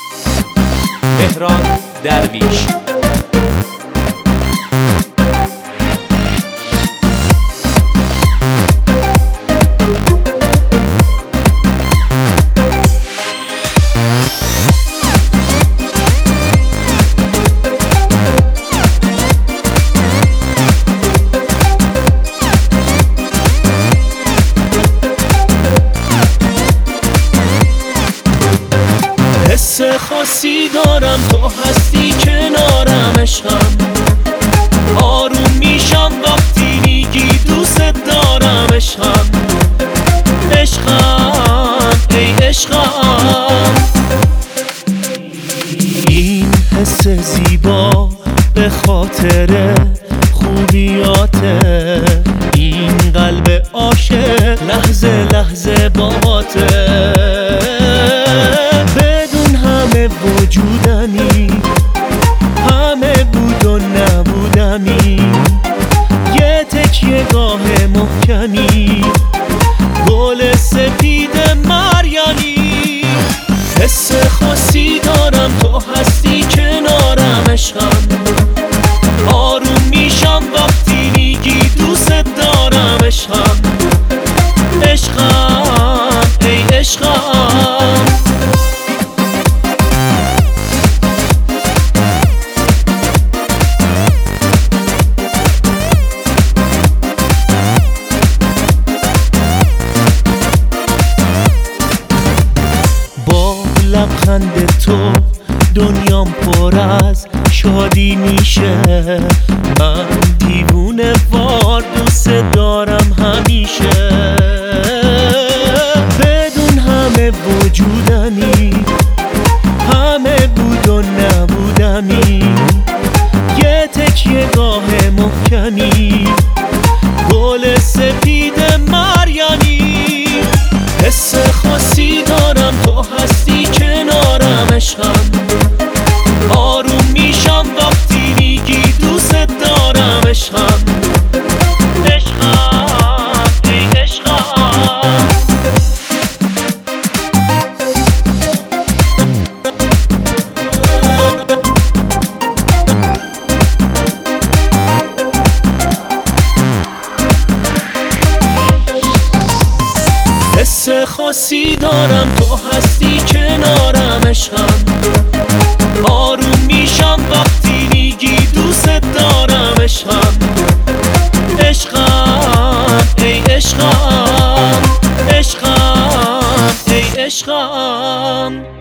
مهران درویش. حس خاصی دارم، تو هستی کنارم عشقم. آروم میشم وقتی میگی دوست دارم عشقم. عشقم ای عشقم. این حس زیبا به خاطر خوبیاته، این قلب عاشق لحظه لحظه باهاته. وجودمی همه بود و نبودمی، یه تکیه گاه محکمی، گل سپید مریمی. حس خاصی دارم، تو هستی کنارم عشقم. آروم میشم وقتی میگی دوست دارم عشقم. عشقم ای عشقم. لبخند تو دنیام پر از شادی میشه، من دیوونه وار دوست دارم همیشه. بدون همه وجودمی، همه بود و نبودمی، یه تکیه گاه محکمی، گل سپید مریمی. حس خاصی دارم، تو هستی کنارم عشقم. آروم میشم وقتی میگی دوست دارم عشقم. عشقم ای عشقم. حس خاصی دارم، تو هستی کنارم عشقم. آروم میشم وقتی میگی دوست دارم عشقم. عشقم ای عشقم. عشقم ای عشقم.